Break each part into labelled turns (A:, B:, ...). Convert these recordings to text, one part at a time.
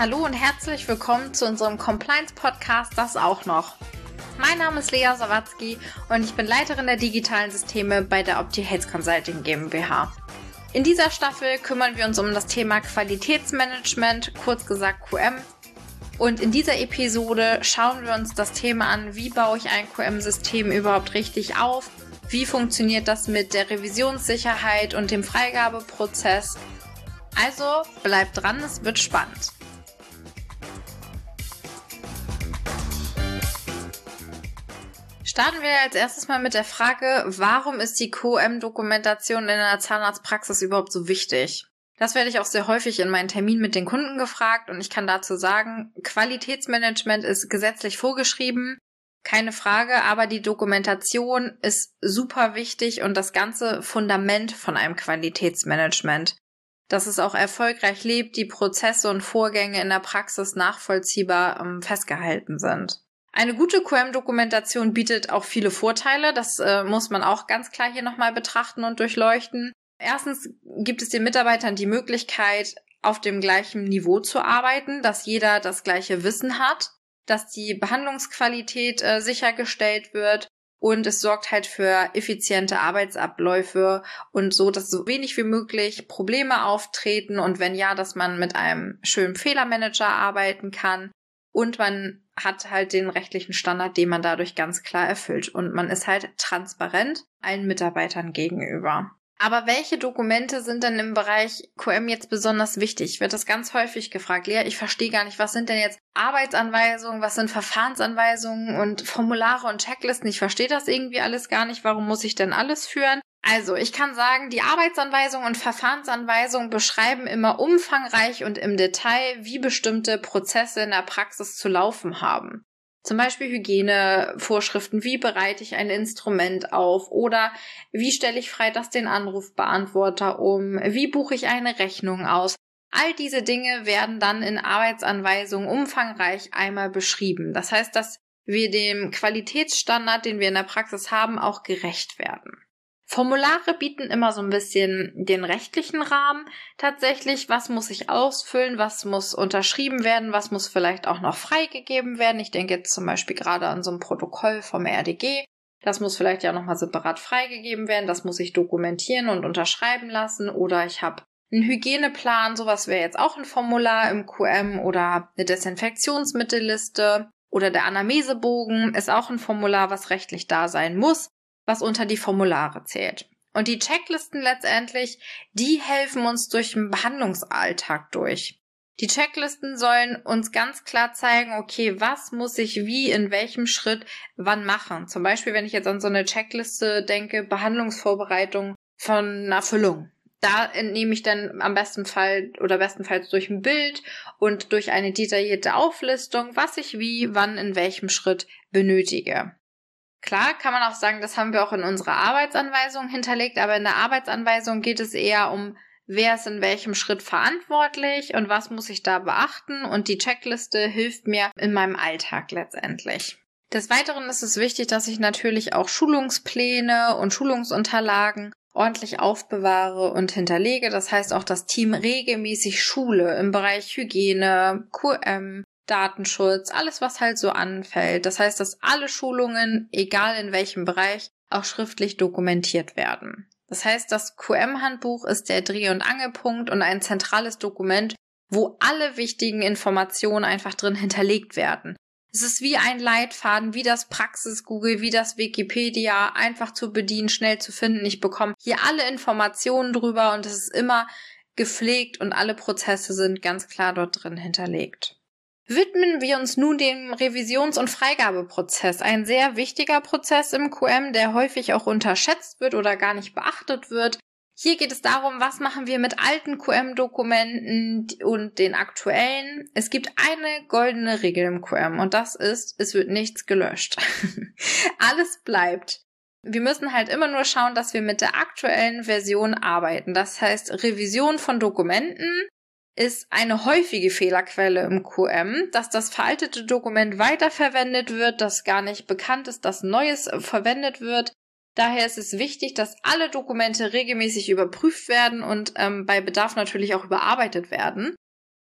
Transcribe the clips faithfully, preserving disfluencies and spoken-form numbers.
A: Hallo und herzlich willkommen zu unserem Compliance-Podcast Das auch noch. Mein Name ist Lea Sawatzki und ich bin Leiterin der digitalen Systeme bei der OptiHates Consulting GmbH. In dieser Staffel kümmern wir uns um das Thema Qualitätsmanagement, kurz gesagt Q M. Und in dieser Episode schauen wir uns das Thema an, wie baue ich ein Q M-System überhaupt richtig auf, wie funktioniert das mit der Revisionssicherheit und dem Freigabeprozess. Also bleibt dran, es wird spannend. Starten wir als erstes mal mit der Frage, warum ist die Q M-Dokumentation in einer Zahnarztpraxis überhaupt so wichtig? Das werde ich auch sehr häufig in meinen Terminen mit den Kunden gefragt und ich kann dazu sagen, Qualitätsmanagement ist gesetzlich vorgeschrieben, keine Frage, aber die Dokumentation ist super wichtig und das ganze Fundament von einem Qualitätsmanagement, dass es auch erfolgreich lebt, die Prozesse und Vorgänge in der Praxis nachvollziehbar ähm, festgehalten sind. Eine gute Q M-Dokumentation bietet auch viele Vorteile, das äh, muss man auch ganz klar hier nochmal betrachten und durchleuchten. Erstens gibt es den Mitarbeitern die Möglichkeit, auf dem gleichen Niveau zu arbeiten, dass jeder das gleiche Wissen hat, dass die Behandlungsqualität äh, sichergestellt wird und es sorgt halt für effiziente Arbeitsabläufe und so, dass so wenig wie möglich Probleme auftreten und wenn ja, dass man mit einem schönen Fehlermanager arbeiten kann. Und man hat halt den rechtlichen Standard, den man dadurch ganz klar erfüllt. Und man ist halt transparent allen Mitarbeitern gegenüber. Aber welche Dokumente sind denn im Bereich Q M jetzt besonders wichtig? Wird das ganz häufig gefragt. Lea, ich verstehe gar nicht, was sind denn jetzt Arbeitsanweisungen, was sind Verfahrensanweisungen und Formulare und Checklisten? Ich verstehe das irgendwie alles gar nicht. Warum muss ich denn alles führen? Also, ich kann sagen, die Arbeitsanweisungen und Verfahrensanweisungen beschreiben immer umfangreich und im Detail, wie bestimmte Prozesse in der Praxis zu laufen haben. Zum Beispiel Hygienevorschriften, wie bereite ich ein Instrument auf oder wie stelle ich freitags den Anrufbeantworter um, wie buche ich eine Rechnung aus. All diese Dinge werden dann in Arbeitsanweisungen umfangreich einmal beschrieben. Das heißt, dass wir dem Qualitätsstandard, den wir in der Praxis haben, auch gerecht werden. Formulare bieten immer so ein bisschen den rechtlichen Rahmen. Tatsächlich, was muss ich ausfüllen, was muss unterschrieben werden, was muss vielleicht auch noch freigegeben werden. Ich denke jetzt zum Beispiel gerade an so ein Protokoll vom R D G. Das muss vielleicht ja nochmal separat freigegeben werden. Das muss ich dokumentieren und unterschreiben lassen. Oder ich habe einen Hygieneplan, sowas wäre jetzt auch ein Formular im Q M oder eine Desinfektionsmittelliste. Oder der Anamnesebogen ist auch ein Formular, was rechtlich da sein muss, was unter die Formulare zählt. Und die Checklisten letztendlich, die helfen uns durch den Behandlungsalltag durch. Die Checklisten sollen uns ganz klar zeigen, okay, was muss ich wie, in welchem Schritt, wann machen. Zum Beispiel, wenn ich jetzt an so eine Checkliste denke, Behandlungsvorbereitung von einer Füllung. Da entnehme ich dann am besten Fall oder bestenfalls durch ein Bild und durch eine detaillierte Auflistung, was ich wie, wann, in welchem Schritt benötige. Klar kann man auch sagen, das haben wir auch in unserer Arbeitsanweisung hinterlegt, aber in der Arbeitsanweisung geht es eher um, wer ist in welchem Schritt verantwortlich und was muss ich da beachten und die Checkliste hilft mir in meinem Alltag letztendlich. Des Weiteren ist es wichtig, dass ich natürlich auch Schulungspläne und Schulungsunterlagen ordentlich aufbewahre und hinterlege. Das heißt auch das Team regelmäßig schule im Bereich Hygiene, Q M, Datenschutz, alles was halt so anfällt. Das heißt, dass alle Schulungen, egal in welchem Bereich, auch schriftlich dokumentiert werden. Das heißt, das Q M-Handbuch ist der Dreh- und Angelpunkt und ein zentrales Dokument, wo alle wichtigen Informationen einfach drin hinterlegt werden. Es ist wie ein Leitfaden, wie das Praxis-Google, wie das Wikipedia, einfach zu bedienen, schnell zu finden. Ich bekomme hier alle Informationen drüber und es ist immer gepflegt und alle Prozesse sind ganz klar dort drin hinterlegt. Widmen wir uns nun dem Revisions- und Freigabeprozess. Ein sehr wichtiger Prozess im Q M, der häufig auch unterschätzt wird oder gar nicht beachtet wird. Hier geht es darum, was machen wir mit alten Q M-Dokumenten und den aktuellen. Es gibt eine goldene Regel im Q M und das ist, es wird nichts gelöscht. Alles bleibt. Wir müssen halt immer nur schauen, dass wir mit der aktuellen Version arbeiten. Das heißt, Revision von Dokumenten ist eine häufige Fehlerquelle im Q M, dass das veraltete Dokument weiterverwendet wird, dass gar nicht bekannt ist, dass Neues verwendet wird. Daher ist es wichtig, dass alle Dokumente regelmäßig überprüft werden und ähm, bei Bedarf natürlich auch überarbeitet werden.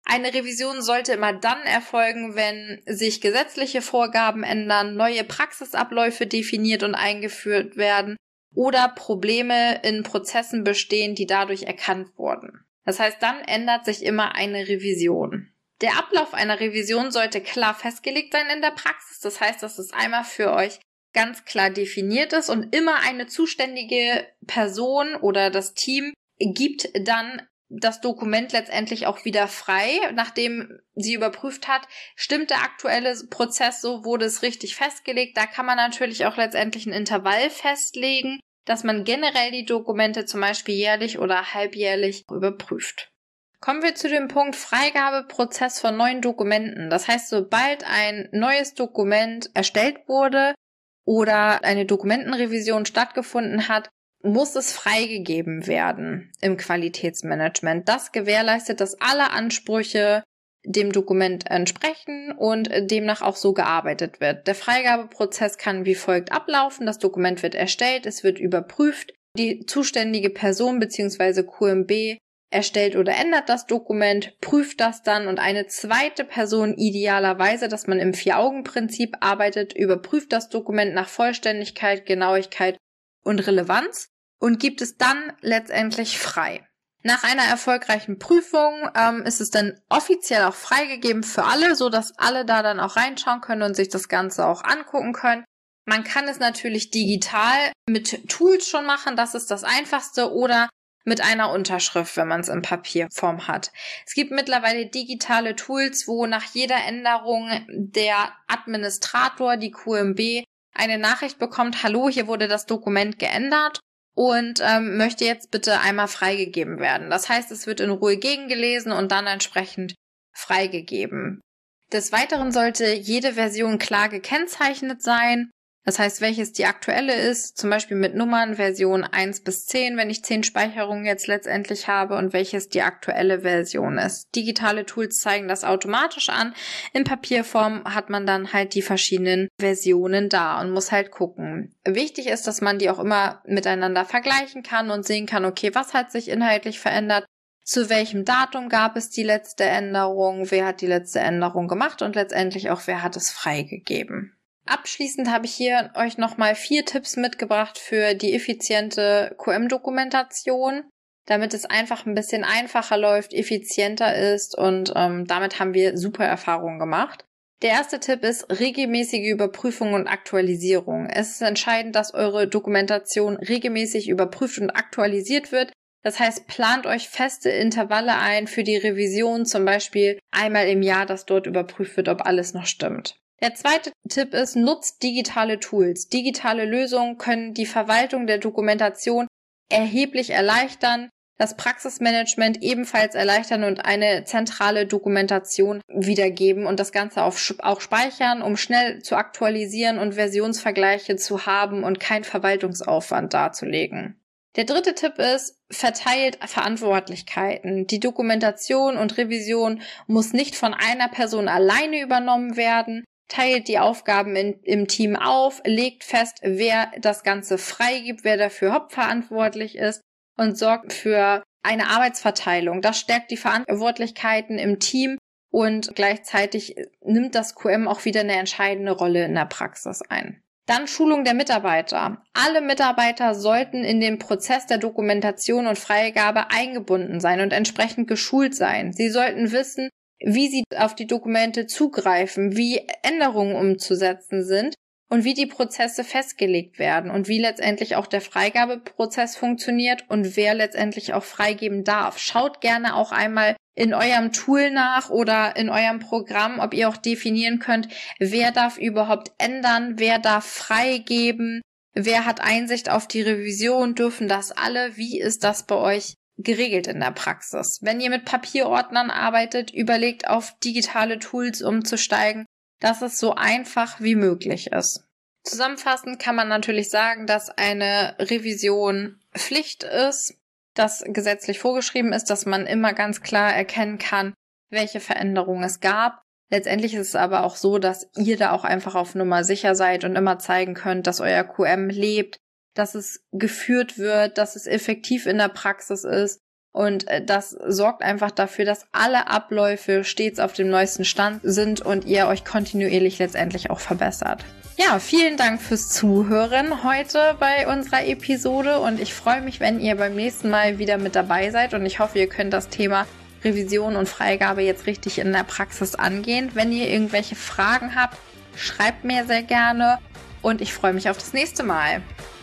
A: Eine Revision sollte immer dann erfolgen, wenn sich gesetzliche Vorgaben ändern, neue Praxisabläufe definiert und eingeführt werden oder Probleme in Prozessen bestehen, die dadurch erkannt wurden. Das heißt, dann ändert sich immer eine Revision. Der Ablauf einer Revision sollte klar festgelegt sein in der Praxis. Das heißt, dass es einmal für euch ganz klar definiert ist und immer eine zuständige Person oder das Team gibt dann das Dokument letztendlich auch wieder frei, nachdem sie überprüft hat, stimmt der aktuelle Prozess so, wurde es richtig festgelegt. Da kann man natürlich auch letztendlich ein Intervall festlegen, dass man generell die Dokumente zum Beispiel jährlich oder halbjährlich überprüft. Kommen wir zu dem Punkt Freigabeprozess von neuen Dokumenten. Das heißt, sobald ein neues Dokument erstellt wurde oder eine Dokumentenrevision stattgefunden hat, muss es freigegeben werden im Qualitätsmanagement. Das gewährleistet, dass alle Ansprüche dem Dokument entsprechen und demnach auch so gearbeitet wird. Der Freigabeprozess kann wie folgt ablaufen. Das Dokument wird erstellt, es wird überprüft. Die zuständige Person bzw. Q M B erstellt oder ändert das Dokument, prüft das dann und eine zweite Person idealerweise, dass man im Vier-Augen-Prinzip arbeitet, überprüft das Dokument nach Vollständigkeit, Genauigkeit und Relevanz und gibt es dann letztendlich frei. Nach einer erfolgreichen Prüfung ähm, ist es dann offiziell auch freigegeben für alle, so dass alle da dann auch reinschauen können und sich das Ganze auch angucken können. Man kann es natürlich digital mit Tools schon machen, das ist das Einfachste, oder mit einer Unterschrift, wenn man es in Papierform hat. Es gibt mittlerweile digitale Tools, wo nach jeder Änderung der Administrator, die Q M B, eine Nachricht bekommt, hallo, hier wurde das Dokument geändert und ähm, möchte jetzt bitte einmal freigegeben werden. Das heißt, es wird in Ruhe gegengelesen und dann entsprechend freigegeben. Des Weiteren sollte jede Version klar gekennzeichnet sein. Das heißt, welches die aktuelle ist, zum Beispiel mit Nummern Version eins bis zehn, wenn ich zehn Speicherungen jetzt letztendlich habe, und welches die aktuelle Version ist. Digitale Tools zeigen das automatisch an. In Papierform hat man dann halt die verschiedenen Versionen da und muss halt gucken. Wichtig ist, dass man die auch immer miteinander vergleichen kann und sehen kann, okay, was hat sich inhaltlich verändert? Zu welchem Datum gab es die letzte Änderung? Wer hat die letzte Änderung gemacht? Und letztendlich auch, wer hat es freigegeben? Abschließend habe ich hier euch nochmal vier Tipps mitgebracht für die effiziente Q M-Dokumentation, damit es einfach ein bisschen einfacher läuft, effizienter ist und ähm, damit haben wir super Erfahrungen gemacht. Der erste Tipp ist regelmäßige Überprüfung und Aktualisierung. Es ist entscheidend, dass eure Dokumentation regelmäßig überprüft und aktualisiert wird. Das heißt, plant euch feste Intervalle ein für die Revision, zum Beispiel einmal im Jahr, dass dort überprüft wird, ob alles noch stimmt. Der zweite Tipp ist, nutzt digitale Tools. Digitale Lösungen können die Verwaltung der Dokumentation erheblich erleichtern, das Praxismanagement ebenfalls erleichtern und eine zentrale Dokumentation wiedergeben und das Ganze auch speichern, um schnell zu aktualisieren und Versionsvergleiche zu haben und keinen Verwaltungsaufwand darzulegen. Der dritte Tipp ist, verteilt Verantwortlichkeiten. Die Dokumentation und Revision muss nicht von einer Person alleine übernommen werden. Teilt die Aufgaben in, im Team auf, legt fest, wer das Ganze freigibt, wer dafür hauptverantwortlich ist und sorgt für eine Arbeitsverteilung. Das stärkt die Verantwortlichkeiten im Team und gleichzeitig nimmt das Q M auch wieder eine entscheidende Rolle in der Praxis ein. Dann Schulung der Mitarbeiter. Alle Mitarbeiter sollten in den Prozess der Dokumentation und Freigabe eingebunden sein und entsprechend geschult sein. Sie sollten wissen, wie sie auf die Dokumente zugreifen, wie Änderungen umzusetzen sind und wie die Prozesse festgelegt werden und wie letztendlich auch der Freigabeprozess funktioniert und wer letztendlich auch freigeben darf. Schaut gerne auch einmal in eurem Tool nach oder in eurem Programm, ob ihr auch definieren könnt, wer darf überhaupt ändern, wer darf freigeben, wer hat Einsicht auf die Revision, dürfen das alle, wie ist das bei euch geregelt in der Praxis? Wenn ihr mit Papierordnern arbeitet, überlegt auf digitale Tools umzusteigen, dass es so einfach wie möglich ist. Zusammenfassend kann man natürlich sagen, dass eine Revision Pflicht ist, dass gesetzlich vorgeschrieben ist, dass man immer ganz klar erkennen kann, welche Veränderungen es gab. Letztendlich ist es aber auch so, dass ihr da auch einfach auf Nummer sicher seid und immer zeigen könnt, dass euer Q M lebt, dass es geführt wird, dass es effektiv in der Praxis ist Und das sorgt einfach dafür, dass alle Abläufe stets auf dem neuesten Stand sind und ihr euch kontinuierlich letztendlich auch verbessert. Ja, vielen Dank fürs Zuhören heute bei unserer Episode und ich freue mich, wenn ihr beim nächsten Mal wieder mit dabei seid und ich hoffe, ihr könnt das Thema Revision und Freigabe jetzt richtig in der Praxis angehen. Wenn ihr irgendwelche Fragen habt, schreibt mir sehr gerne und ich freue mich auf das nächste Mal.